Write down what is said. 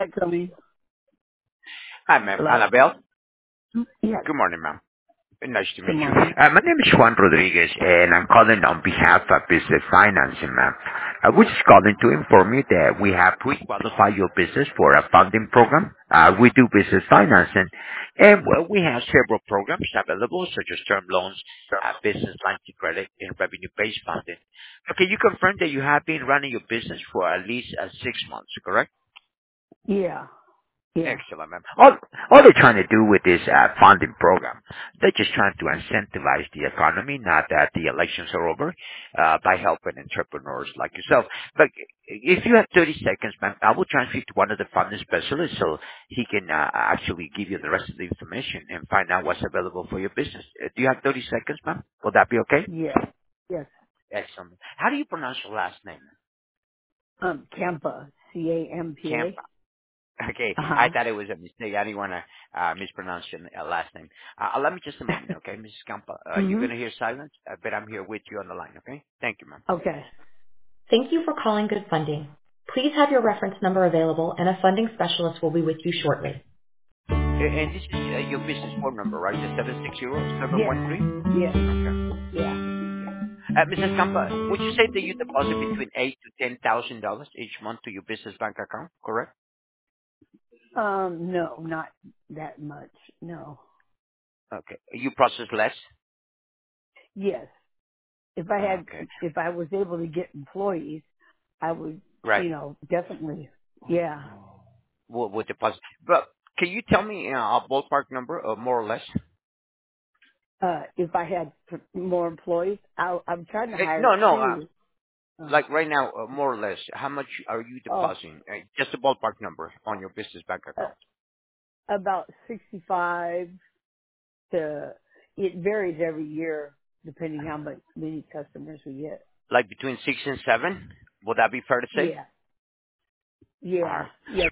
Coming. Hi, ma'am. Hello? Annabelle. Yes. Good morning, ma'am. Nice to Good meet you. morning. My name is Juan Rodriguez, and I'm calling on behalf of Business Financing, ma'am. We're just calling to inform you that we have pre-qualified your business for a funding program. We do business financing, and well, we have several programs available, such as term loans, business lines of credit, and revenue-based funding. Okay, you confirm that you have been running your business for at least 6 months, correct? Yeah. Yeah. Excellent, ma'am. All they're trying to do with this funding program, they're just trying to incentivize the economy, not that the elections are over, by helping entrepreneurs like yourself. But if you have 30 seconds, ma'am, I will transfer you to one of the funding specialists so he can actually give you the rest of the information and find out what's available for your business. Do you have 30 seconds, ma'am? Will that be okay? Yeah. Yes. Excellent. How do you pronounce your last name? Campa. Camp. C-A-M-P-A. Okay, I Uh-huh. thought it was a mistake. I didn't want to mispronounce your last name. Allow me just a moment, okay, Mrs. Campa. You're hmm going to hear silence, but I'm here with you on the line, okay? Thank you, ma'am. Okay. Thank you for calling Good Funding. Please have your reference number available and a funding specialist will be with you shortly. And this is your business phone number, right? The 760-713? Yes. Yes. Okay. Yeah. Mrs. Campa, would you say that you deposit between $8,000 to $10,000 each month to your business bank account, correct? No, not that much. No. Okay. You process less? Yes. Okay. If I was able to get employees, I would, Right. definitely. Yeah. Would deposit. But can you tell me a ballpark number, more or less? If I had more employees, I'm trying to hire No, no. two. Like right now, more or less, how much are you Oh, depositing? Just a ballpark number on your business bank uh, account. about 65 to, it varies every year depending how many customers we get. Like between 6 and 7? Would that be fair to say? Yeah. All Yeah. right. Yeah.